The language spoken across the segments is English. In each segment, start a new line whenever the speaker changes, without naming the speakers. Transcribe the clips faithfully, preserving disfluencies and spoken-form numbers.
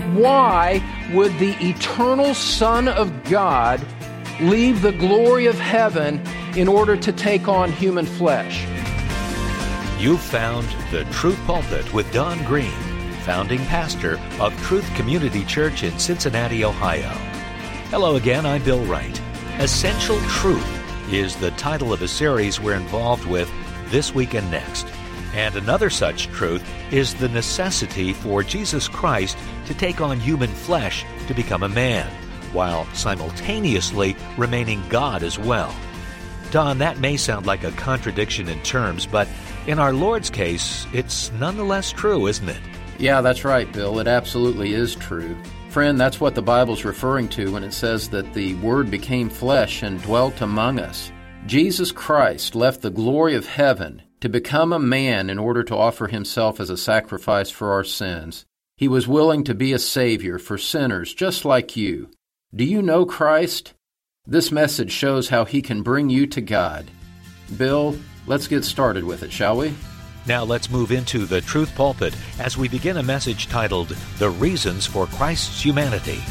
Why would the eternal Son of God leave the glory of heaven in order to take on human flesh?
You've found The Truth Pulpit with Don Green, founding pastor of Truth Community Church in Cincinnati, Ohio. Hello again, I'm Bill Wright. Essential Truth is the title of a series we're involved with this week and next. And another such truth is the necessity for Jesus Christ to take on human flesh to become a man, while simultaneously remaining God as well. Don, that may sound like a contradiction in terms, but in our Lord's case, it's nonetheless true, isn't it?
Yeah, that's right, Bill. It absolutely is true. Friend, that's what the Bible's referring to when it says that the Word became flesh and dwelt among us. Jesus Christ left the glory of heaven to become a man in order to offer himself as a sacrifice for our sins. He was willing to be a Savior for sinners just like you. Do you know Christ? This message shows how he can bring you to God. Bill, let's get started with it, shall we?
Now let's move into the Truth Pulpit as we begin a message titled, The Reasons for Christ's Humanity.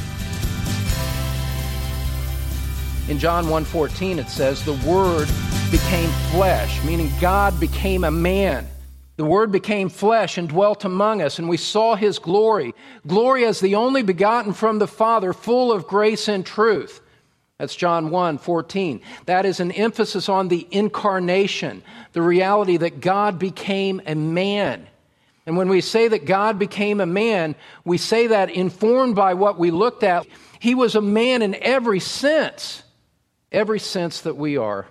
In John one fourteen it says, the Word became flesh, meaning God became a man. The Word became flesh and dwelt among us, and we saw His glory. Glory as the only begotten from the Father, full of grace and truth. That's John one fourteen. That is an emphasis on the incarnation, the reality that God became a man. And when we say that God became a man, we say that informed by what we looked at. He was a man in every sense, every sense that we are,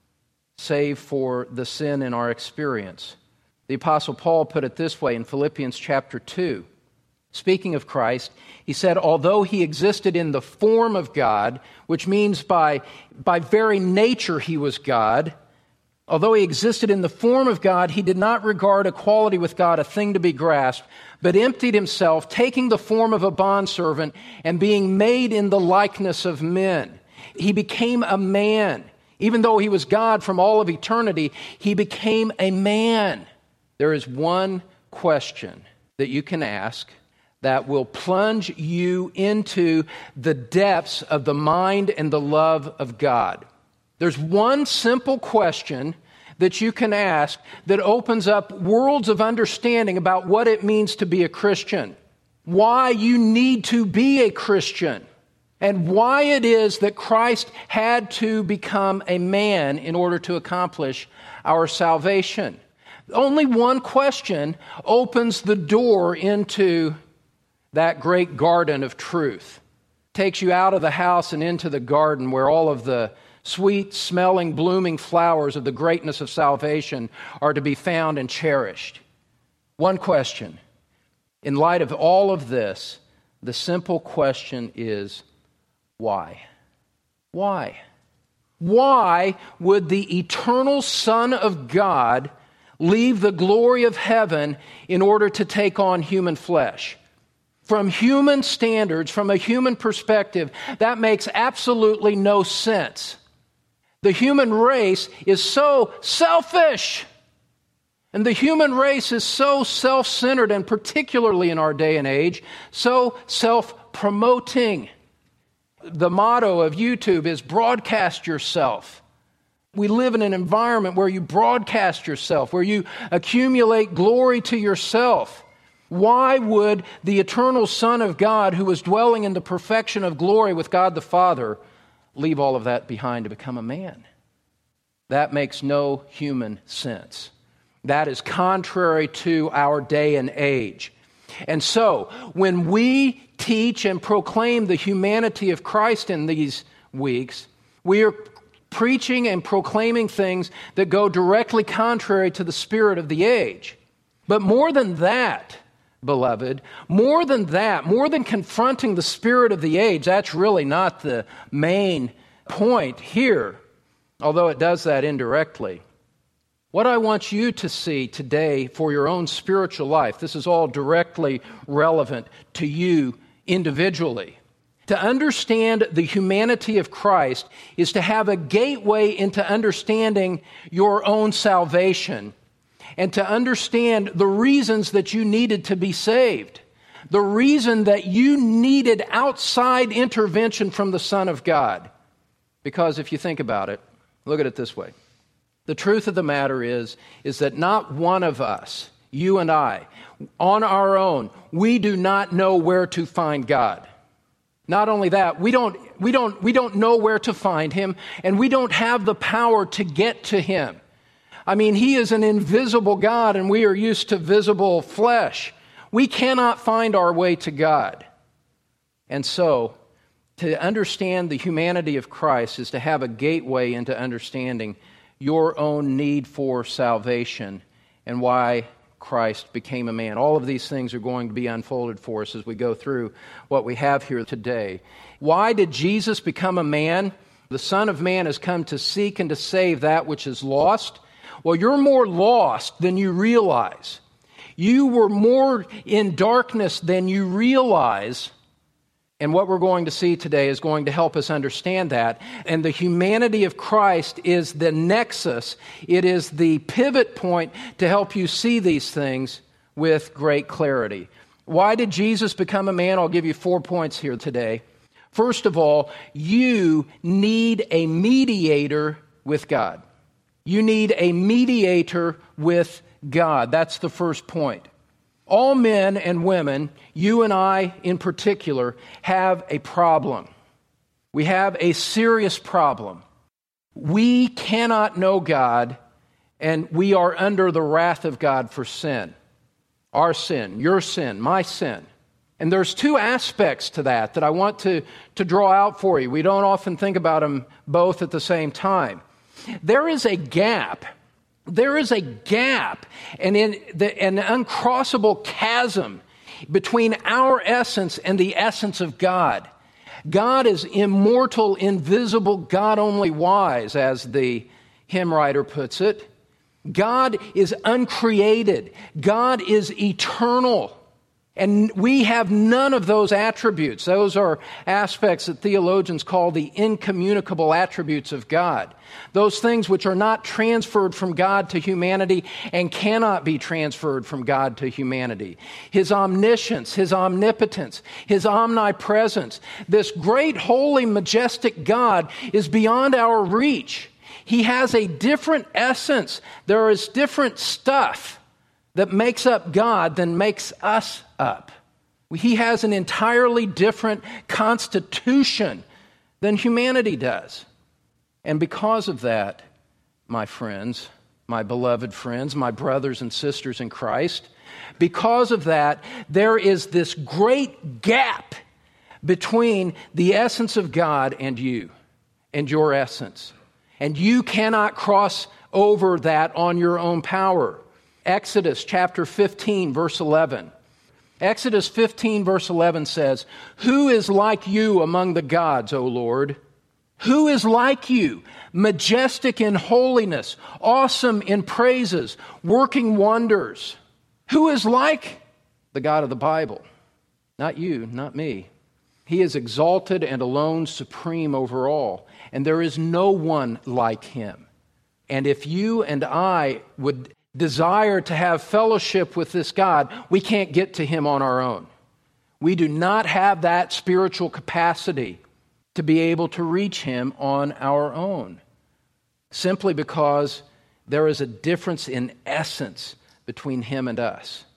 save for the sin in our experience. The Apostle Paul put it this way in Philippians chapter two. Speaking of Christ, he said, although he existed in the form of God, which means by, by very nature he was God, although he existed in the form of God, he did not regard equality with God a thing to be grasped, but emptied himself, taking the form of a bondservant and being made in the likeness of men. He became a man. Even though he was God from all of eternity, he became a man. There is one question that you can ask that will plunge you into the depths of the mind and the love of God. There's one simple question that you can ask that opens up worlds of understanding about what it means to be a Christian, why you need to be a Christian, and why it is that Christ had to become a man in order to accomplish our salvation. Only one question opens the door into that great garden of truth. Takes you out of the house and into the garden where all of the sweet, smelling, blooming flowers of the greatness of salvation are to be found and cherished. One question. In light of all of this, the simple question is, why? Why? Why would the eternal Son of God leave the glory of heaven in order to take on human flesh? From human standards, from a human perspective, that makes absolutely no sense. The human race is so selfish. And the human race is so self-centered, and particularly in our day and age, so self-promoting. The motto of YouTube is broadcast yourself. We live in an environment where you broadcast yourself, where you accumulate glory to yourself. Why would the eternal Son of God, who was dwelling in the perfection of glory with God the Father, leave all of that behind to become a man? That makes no human sense. That is contrary to our day and age. And so, when we teach and proclaim the humanity of Christ in these weeks, we are preaching and proclaiming things that go directly contrary to the spirit of the age. But more than that, beloved, more than that, more than confronting the spirit of the age, that's really not the main point here, although it does that indirectly. What I want you to see today for your own spiritual life, this is all directly relevant to you individually. To understand the humanity of Christ is to have a gateway into understanding your own salvation and to understand the reasons that you needed to be saved. The reason that you needed outside intervention from the Son of God. Because if you think about it, look at it this way. The truth of the matter is, is that not one of us, you and I, on our own, we do not know where to find God. Not only that, we don't, we don't, we don't know where to find Him, and we don't have the power to get to Him. I mean, He is an invisible God, and we are used to visible flesh. We cannot find our way to God. And so, to understand the humanity of Christ is to have a gateway into understanding your own need for salvation and why Christ became a man. All of these things are going to be unfolded for us as we go through what we have here today. Why did Jesus become a man? The Son of Man has come to seek and to save that which is lost. Well, you're more lost than you realize. You were more in darkness than you realize. And what we're going to see today is going to help us understand that. And the humanity of Christ is the nexus. It is the pivot point to help you see these things with great clarity. Why did Jesus become a man? I'll give you four points here today. First of all, you need a mediator with God. You need a mediator with God. That's the first point. All men and women, you and I in particular, have a problem. We have a serious problem. We cannot know God, and we are under the wrath of God for sin. Our sin, your sin, my sin. And there's two aspects to that that I want to, to draw out for you. We don't often think about them both at the same time. There is a gap. There is a gap and in the, an uncrossable chasm between our essence and the essence of God. God is immortal, invisible, God only wise, as the hymn writer puts it. God is uncreated. God is eternal. And we have none of those attributes. Those are aspects that theologians call the incommunicable attributes of God. Those things which are not transferred from God to humanity and cannot be transferred from God to humanity. His omniscience, His omnipotence, His omnipresence. This great, holy, majestic God is beyond our reach. He has a different essence. There is different stuff that makes up God than makes us up. He has an entirely different constitution than humanity does. And because of that, my friends, my beloved friends, my brothers and sisters in Christ, because of that, there is this great gap between the essence of God and you, and your essence. And you cannot cross over that on your own power. Exodus chapter fifteen, verse eleven. Exodus fifteen, verse eleven says, "Who is like you among the gods, O Lord? Who is like you, majestic in holiness, awesome in praises, working wonders?" Who is like the God of the Bible? Not you, not me. He is exalted and alone supreme over all, and there is no one like Him. And if you and I would desire to have fellowship with this God, we can't get to Him on our own. We do not have that spiritual capacity to be able to reach Him on our own, simply because there is a difference in essence between Him and us.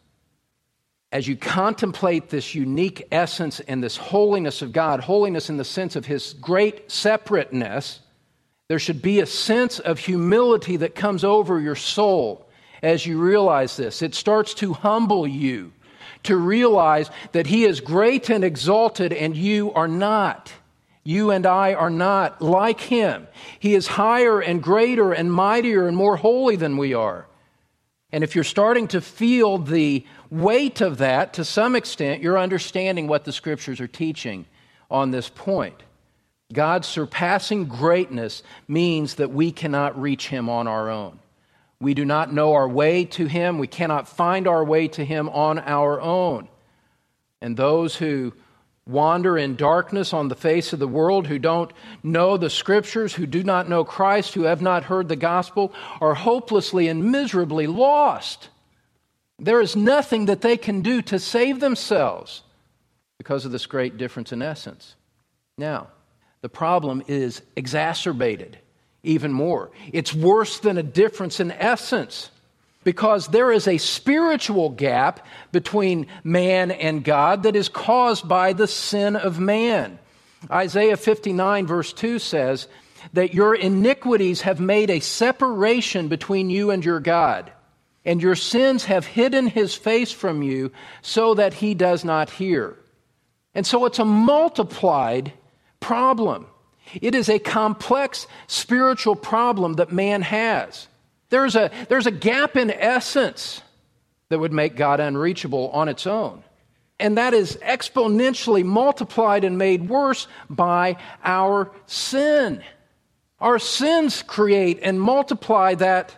As you contemplate this unique essence and this holiness of God, holiness in the sense of His great separateness, there should be a sense of humility that comes over your soul as you realize this. It starts to humble you to realize that He is great and exalted and you are not. You and I are not like Him. He is higher and greater and mightier and more holy than we are. And if you're starting to feel the weight of that, to some extent, you're understanding what the Scriptures are teaching on this point. God's surpassing greatness means that we cannot reach Him on our own. We do not know our way to Him. We cannot find our way to Him on our own. And those who wander in darkness on the face of the world, who don't know the Scriptures, who do not know Christ, who have not heard the gospel, are hopelessly and miserably lost. There is nothing that they can do to save themselves because of this great difference in essence. Now, the problem is exacerbated even more. It's worse than a difference in essence because there is a spiritual gap between man and God that is caused by the sin of man. Isaiah fifty-nine verse two says that your iniquities have made a separation between you and your God, and your sins have hidden his face from you so that he does not hear. And so it's a multiplied problem. It is a complex spiritual problem that man has. There's a, there's a gap in essence that would make God unreachable on its own. And that is exponentially multiplied and made worse by our sin. Our sins create and multiply that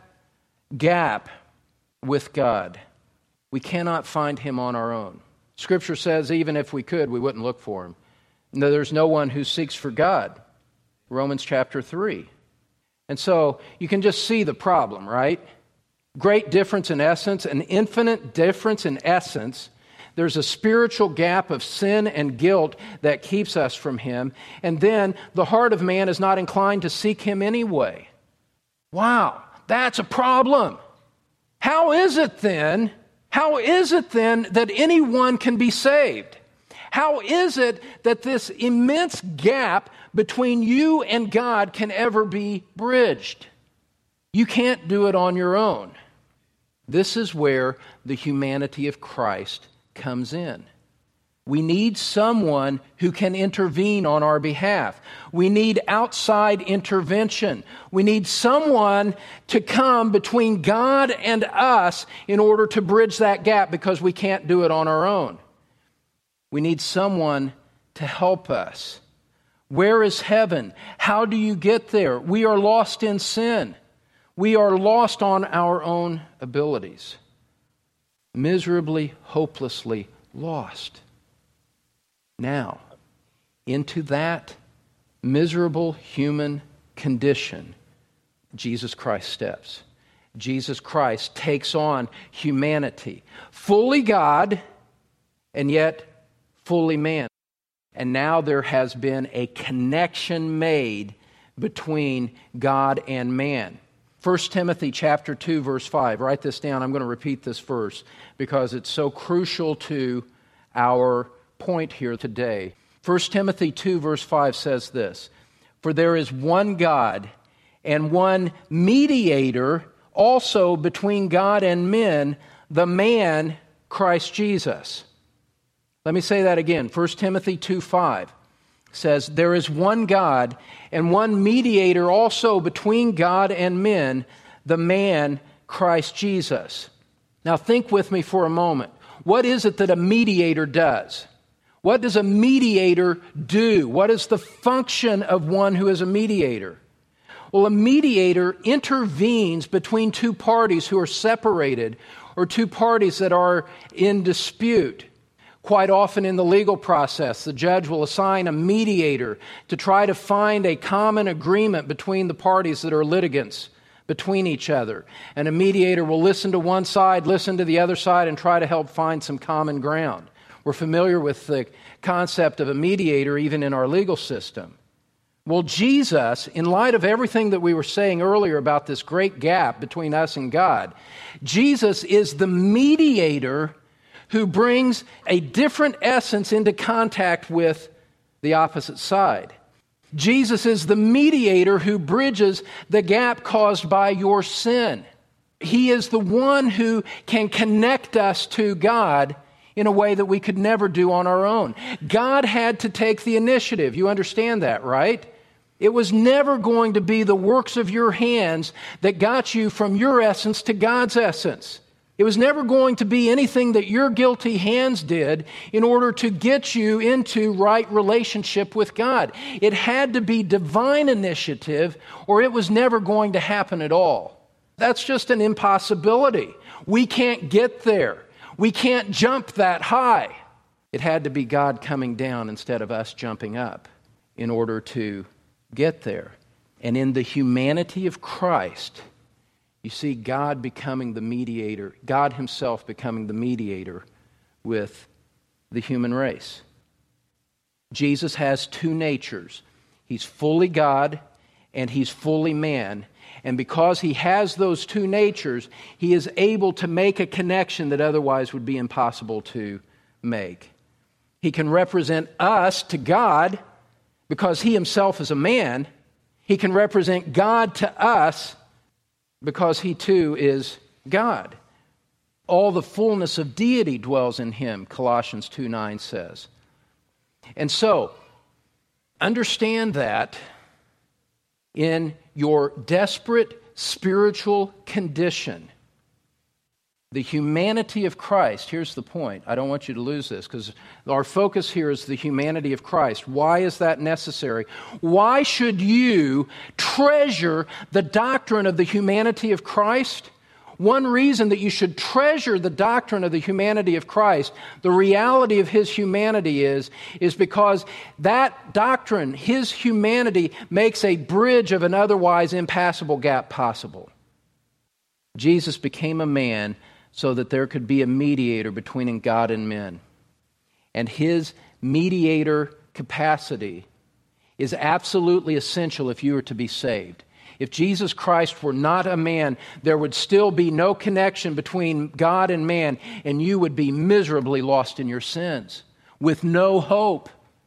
gap with God. We cannot find him on our own. Scripture says even if we could, we wouldn't look for him. No, there's no one who seeks for God. Romans chapter three. And so you can just see the problem, right? Great difference in essence, an infinite difference in essence. There's a spiritual gap of sin and guilt that keeps us from him. And then the heart of man is not inclined to seek him anyway. Wow, that's a problem. How is it then, how is it then that anyone can be saved? How is it that this immense gap between you and God can ever be bridged? You can't do it on your own. This is where the humanity of Christ comes in. We need someone who can intervene on our behalf. We need outside intervention. We need someone to come between God and us in order to bridge that gap because we can't do it on our own. We need someone to help us. Where is heaven? How do you get there? We are lost in sin. We are lost on our own abilities. Miserably, hopelessly lost. Now, into that miserable human condition, Jesus Christ steps. Jesus Christ takes on humanity, fully God and yet fully man. And now there has been a connection made between God and man. First Timothy chapter two, verse five. Write this down. I'm going to repeat this verse because it's so crucial to our point here today. First Timothy two, verse five says this: For there is one God and one mediator also between God and men, the man Christ Jesus. Let me say that again. First Timothy two five says, There is one God and one mediator also between God and men, the man Christ Jesus. Now think with me for a moment. What is it that a mediator does? What does a mediator do? What is the function of one who is a mediator? Well, a mediator intervenes between two parties who are separated or two parties that are in dispute. Quite often in the legal process, the judge will assign a mediator to try to find a common agreement between the parties that are litigants between each other. And a mediator will listen to one side, listen to the other side, and try to help find some common ground. We're familiar with the concept of a mediator even in our legal system. Well, Jesus, in light of everything that we were saying earlier about this great gap between us and God, Jesus is the mediator who brings a different essence into contact with the opposite side. Jesus is the mediator who bridges the gap caused by your sin. He is the one who can connect us to God in a way that we could never do on our own. God had to take the initiative. You understand that, right? It was never going to be the works of your hands that got you from your essence to God's essence. It was never going to be anything that your guilty hands did in order to get you into right relationship with God. It had to be divine initiative, or it was never going to happen at all. That's just an impossibility. We can't get there. We can't jump that high. It had to be God coming down instead of us jumping up in order to get there. And in the humanity of Christ, You see God becoming the mediator, God himself becoming the mediator with the human race. Jesus has two natures. He's fully God and he's fully man. And because he has those two natures, he is able to make a connection that otherwise would be impossible to make. He can represent us to God because he himself is a man. He can represent God to us because he too is God. All the fullness of deity dwells in him, Colossians two nine says. And so, understand that in your desperate spiritual condition, the humanity of Christ, here's the point. I don't want you to lose this because our focus here is the humanity of Christ. Why is that necessary? Why should you treasure the doctrine of the humanity of Christ? One reason that you should treasure the doctrine of the humanity of Christ, the reality of his humanity is, is because that doctrine, his humanity, makes a bridge of an otherwise impassable gap possible. Jesus became a man so that there could be a mediator between God and men. And his mediator capacity is absolutely essential if you are to be saved. If Jesus Christ were not a man, there would still be no connection between God and man, and you would be miserably lost in your sins with no hope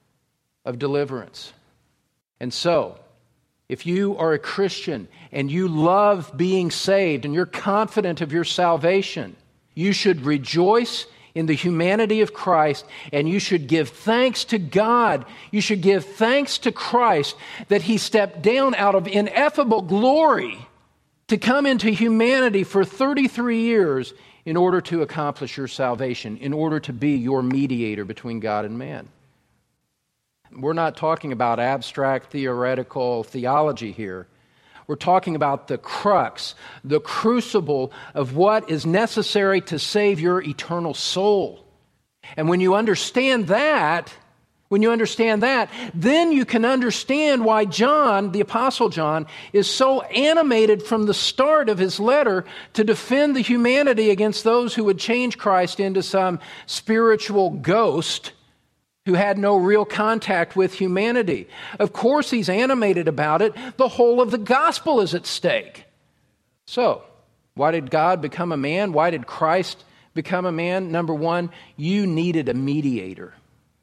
of deliverance. And so, if you are a Christian and you love being saved and you're confident of your salvation, you should rejoice in the humanity of Christ, and you should give thanks to God. You should give thanks to Christ that he stepped down out of ineffable glory to come into humanity for thirty-three years in order to accomplish your salvation, in order to be your mediator between God and man. We're not talking about abstract theoretical theology here. We're talking about the crux, the crucible of what is necessary to save your eternal soul. And when you understand that, when you understand that, then you can understand why John, the Apostle John, is so animated from the start of his letter to defend the humanity against those who would change Christ into some spiritual ghost who had no real contact with humanity. Of course he's animated about it. The whole of the gospel is at stake. So, why did God become a man? Why did Christ become a man? Number one, you needed a mediator.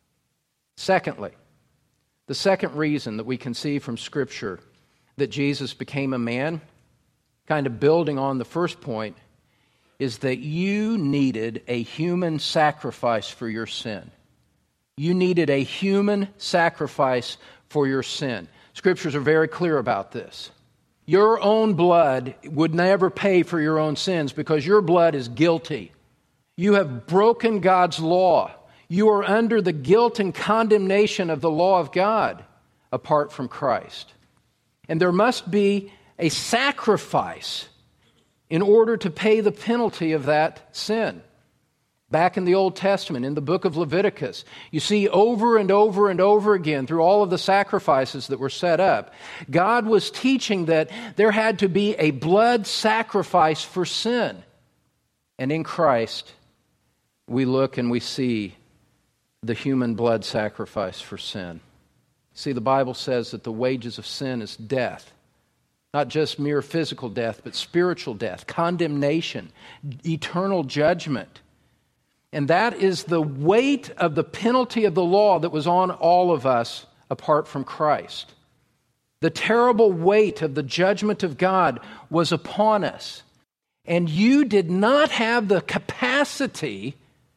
Secondly, the second reason that we can see from Scripture that Jesus became a man, kind of building on the first point, is that you needed a human sacrifice for your sin. You needed a human sacrifice for your sin. Scriptures are very clear about this. Your own blood would never pay for your own sins because your blood is guilty. You have broken God's law. You are under the guilt and condemnation of the law of God apart from Christ. And there must be a sacrifice in order to pay the penalty of that sin. Back in the Old Testament, in the book of Leviticus, you see over and over and over again through all of the sacrifices that were set up, God was teaching that there had to be a blood sacrifice for sin. And in Christ, we look and we see the human blood sacrifice for sin. See, the Bible says that the wages of sin is death. Not just mere physical death, but spiritual death, condemnation, eternal judgment. And that is the weight of the penalty of the law that was on all of us apart from Christ. The terrible weight of the judgment of God was upon us. And you did not have the capacity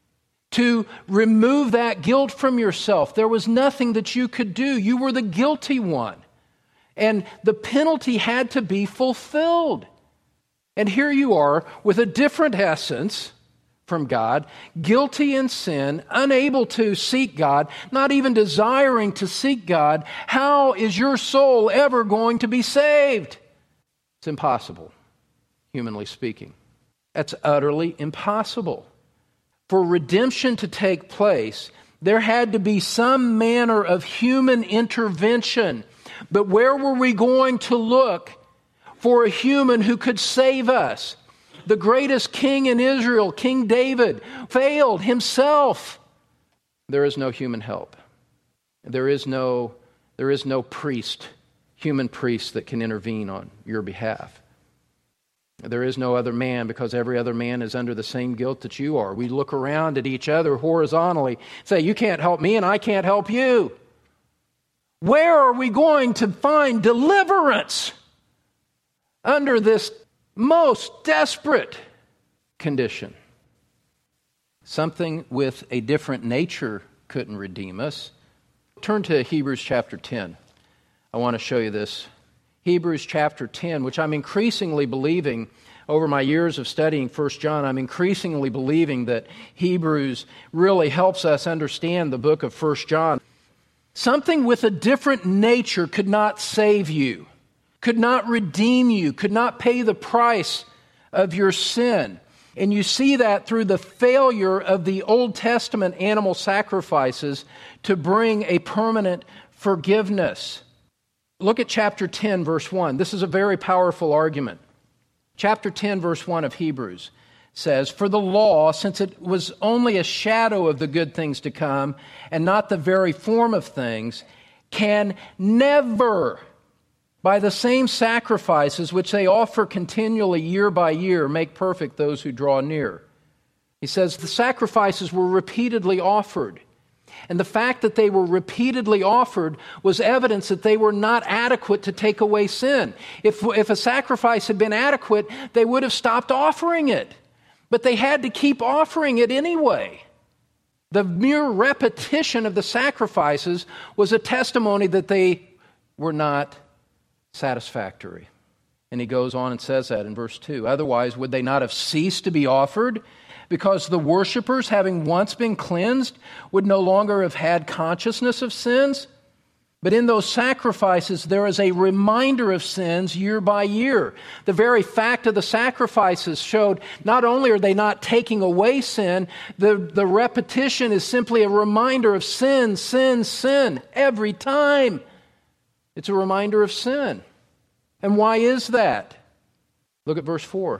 to remove that guilt from yourself. There was nothing that you could do. You were the guilty one. And the penalty had to be fulfilled. And here you are with a different essence from God, guilty in sin, unable to seek God, not even desiring to seek God. How is your soul ever going to be saved? It's impossible, humanly speaking. That's utterly impossible. For redemption to take place, there had to be some manner of human intervention. But where were we going to look for a human who could save us. The greatest king in Israel, King David, failed himself. There is no human help. There is no, there is no priest, human priest that can intervene on your behalf. There is no other man, because every other man is under the same guilt that you are. We look around at each other horizontally, say, you can't help me and I can't help you. Where are we going to find deliverance under this most desperate condition? Something with a different nature couldn't redeem us. Turn to Hebrews chapter ten. I want to show you this. Hebrews chapter ten, which I'm increasingly believing, over my years of studying First John, I'm increasingly believing that Hebrews really helps us understand the book of First John. Something with a different nature could not save you, could not redeem you, could not pay the price of your sin. And you see that through the failure of the Old Testament animal sacrifices to bring a permanent forgiveness. Look at chapter ten, verse one. This is a very powerful argument. Chapter ten, verse one of Hebrews says, "For the law, since it was only a shadow of the good things to come, and not the very form of things, can never, by the same sacrifices which they offer continually year by year, make perfect those who draw near." He says the sacrifices were repeatedly offered. And the fact that they were repeatedly offered was evidence that they were not adequate to take away sin. If, if a sacrifice had been adequate, they would have stopped offering it. But they had to keep offering it anyway. The mere repetition of the sacrifices was a testimony that they were not satisfactory. And he goes on and says that in verse two. "Otherwise, would they not have ceased to be offered? Because the worshipers, having once been cleansed, would no longer have had consciousness of sins? But in those sacrifices, there is a reminder of sins year by year." The very fact of the sacrifices showed not only are they not taking away sin, the, the repetition is simply a reminder of sin, sin, sin, every time. It's a reminder of sin. And why is that? Look at verse four.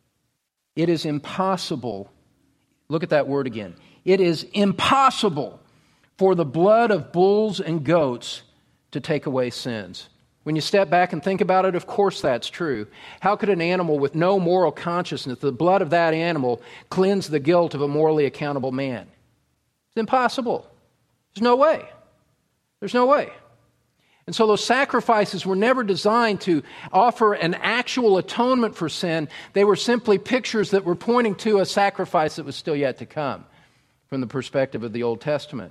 It is impossible, look at that word again. It is impossible for the blood of bulls and goats to take away sins. When you step back and think about it, of course that's true. How could an animal with no moral consciousness, the blood of that animal, cleanse the guilt of a morally accountable man? It's impossible. There's no way. There's no way. And so those sacrifices were never designed to offer an actual atonement for sin. They were simply pictures that were pointing to a sacrifice that was still yet to come from the perspective of the Old Testament.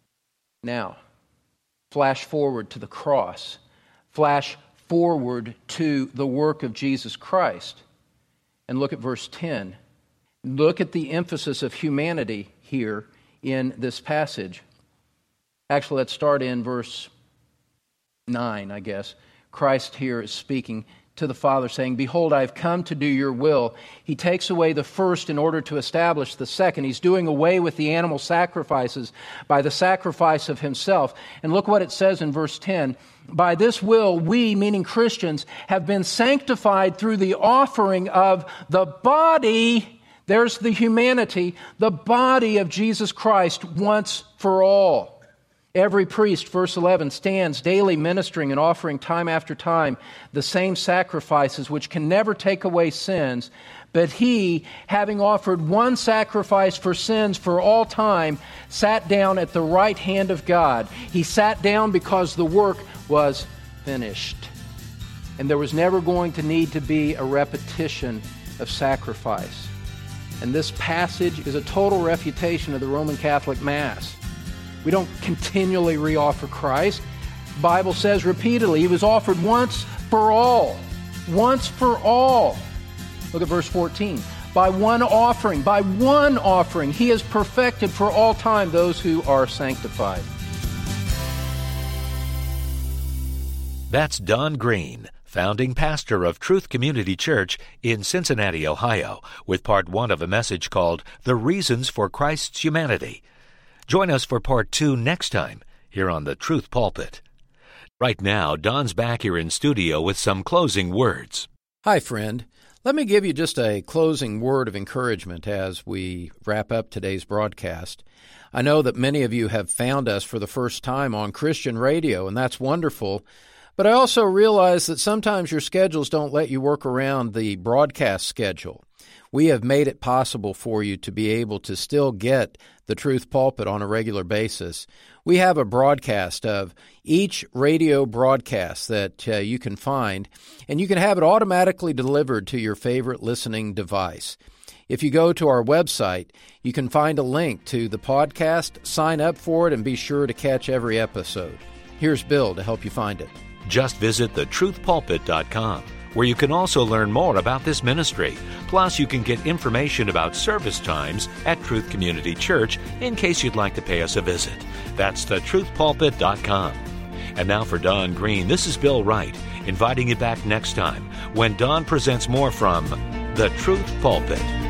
Now, flash forward to the cross. Flash forward to the work of Jesus Christ. And look at verse ten. Look at the emphasis of humanity here in this passage. Actually, let's start in verse nine, I guess. Christ here is speaking to the Father, saying, "Behold, I have come to do your will." He takes away the first in order to establish the second. He's doing away with the animal sacrifices by the sacrifice of himself. And look what it says in verse ten. "By this will, we," meaning Christians, "have been sanctified through the offering of the body," there's the humanity, "the body of Jesus Christ once for all." Every priest, verse eleven, stands daily ministering and offering time after time the same sacrifices which can never take away sins. But he, having offered one sacrifice for sins for all time, sat down at the right hand of God. He sat down because the work was finished. And there was never going to need to be a repetition of sacrifice. And this passage is a total refutation of the Roman Catholic Mass. We don't continually reoffer Christ. The Bible says repeatedly, he was offered once for all. Once for all. Look at verse fourteen. By one offering, by one offering, he has perfected for all time those who are sanctified.
That's Don Green, founding pastor of Truth Community Church in Cincinnati, Ohio, with part one of a message called The Reasons for Christ's Humanity. Join us for part two next time here on the Truth Pulpit. Right now, Don's back here in studio with some closing words.
Hi, friend. Let me give you just a closing word of encouragement as we wrap up today's broadcast. I know that many of you have found us for the first time on Christian radio, and that's wonderful. But I also realize that sometimes your schedules don't let you work around the broadcast schedule. We have made it possible for you to be able to still get the Truth Pulpit on a regular basis. We have a broadcast of each radio broadcast that uh, you can find, and you can have it automatically delivered to your favorite listening device. If you go to our website, you can find a link to the podcast, sign up for it, and be sure to catch every episode. Here's Bill to help you find it.
Just visit the truth pulpit dot com, where you can also learn more about this ministry. Plus, you can get information about service times at Truth Community Church in case you'd like to pay us a visit. That's the truth pulpit dot com. And now for Don Green, this is Bill Wright, inviting you back next time when Don presents more from the Truth Pulpit.